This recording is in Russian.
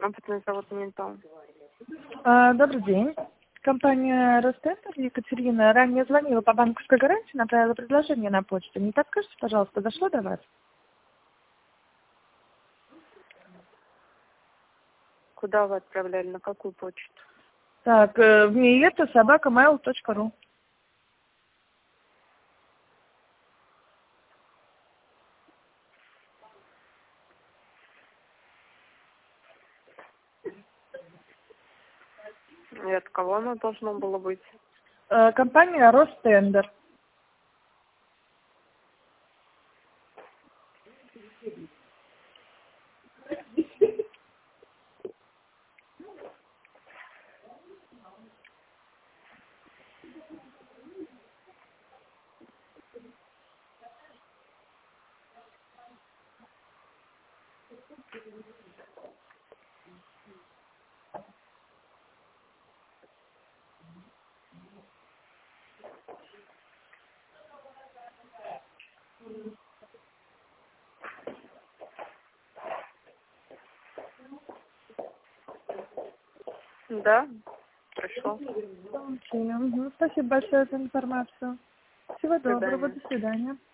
Опытный завод «Ментал». Добрый день. Компания «Ростендер», Екатерина. Ранее звонила по банковской гарантии, направила предложение на почту. Не подскажете, пожалуйста, дошло до вас? Куда вы отправляли, на какую почту? Так, в mieta@mail.ru. И от кого оно должно было быть? Компания «Ростендер». Да, пришло. Спасибо большое за информацию. Всего До доброго, свидания. до свидания.